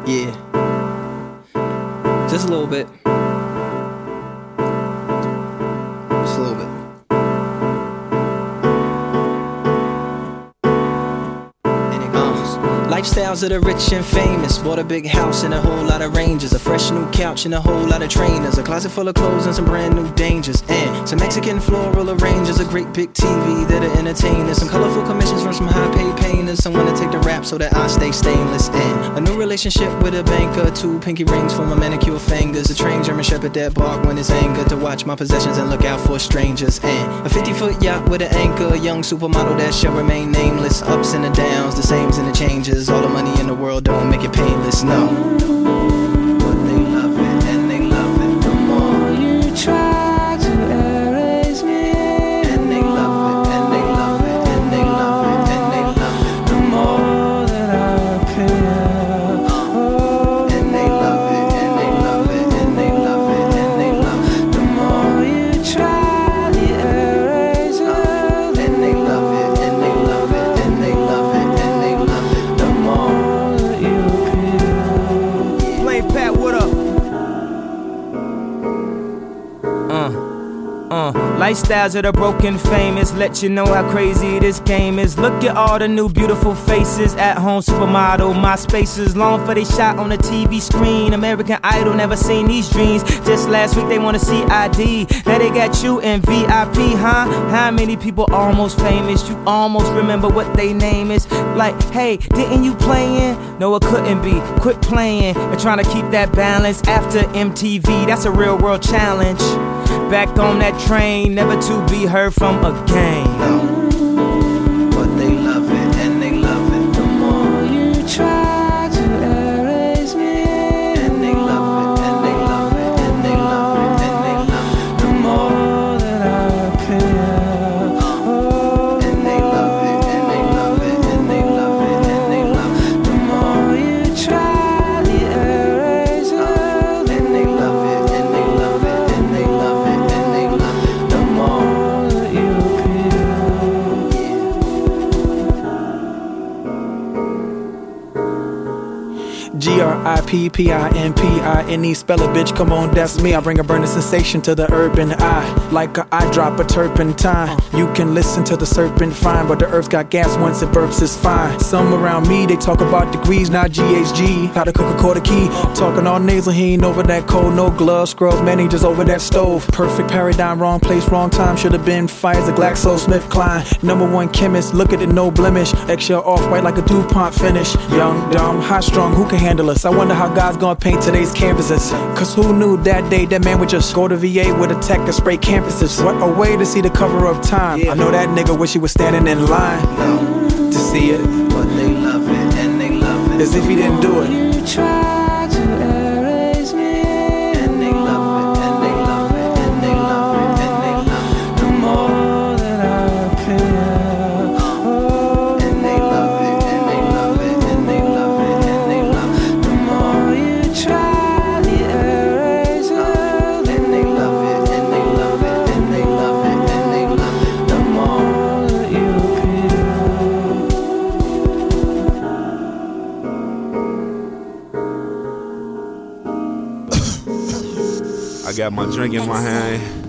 Yeah, just a little bit. Just a little bit. And it goes. Lifestyles of the rich and famous. Bought a big house and a whole lot of ranges. A fresh new couch and a whole lot of trainers. A closet full of clothes and some brand new dangers. And some Mexican floral arrangers. A great big TV that'll entertain us. Some colorful commissions from some high paid painters. Someone to take the rap so that I stay stainless. And a new relationship with a banker. 2 pinky rings for my manicure fingers. A trained German shepherd that bark when it's anger. To watch my possessions and look out for strangers. And a 50-foot yacht with an anchor. A young supermodel that shall remain nameless. Ups and the downs, the sames and the changes. All the money in the world don't make it painless, no. But they love it and they love it the more you try to erase me. And they love it and they love it and they love it and they love it The more that I appear. And they love it and they love it and they love it and they love it The more you try the eraser. And they love it and they love it and they love it and they love it The more that you appear. Play Pat, what up? Lifestyles of the broken famous. Let you know how crazy this game is. Look at all the new beautiful faces. At home supermodel, my spaces. Long for they shot on the TV screen. American Idol, never seen these dreams. Just last week they wanna see ID. Now they got you in VIP, huh? How many people almost famous? You almost remember what they name is. Like, hey, didn't you playing? No, it couldn't be. Quit playing and trying to keep that balance. After MTV, that's a real world challenge. Back on that train, never to be heard from again. But they love it and they love it the more You try to erase me. And they love it and they love it and they love it and they love it The more that I appear. And they love it and they love it and they love it and they love it The more you try the eraser. And they love it and they love it and they love it and they love it The more that you appear. GRIPPINPINE, spell it, bitch, come on, that's me. I bring a burning sensation to the urban eye, like a eye drop, a turpentine. You can listen to the serpent fine, but the earth's got gas once it burps, it's fine. Some around me, they talk about degrees, not GHG. How to cook a quarter key, talking all nasal, he ain't over that cold, no gloves, scrubs, man, he just over that stove. Perfect paradigm, wrong place, wrong time, should've been Pfizer, GlaxoSmithKline. #1 chemist, look at it, no blemish. Eggshell off-white like a DuPont finish. Young, dumb, high-strung, who can handle us? I wonder how God's gonna paint today's canvases. Cause who knew that day that man would just go to VA with a tech and spray campuses? What a way to see the cover of Time. I know that nigga wish he was standing in line to see it. But they love it and they love it As if he didn't do it. You try to erase me. And they love it and they love it and they love it and they love it The more that I appear. And they love it and they love it and they love it and they love it The more you try the eraser. And they love it and they love it and they love it and they love it The more that you appear. I got my drink in my hand.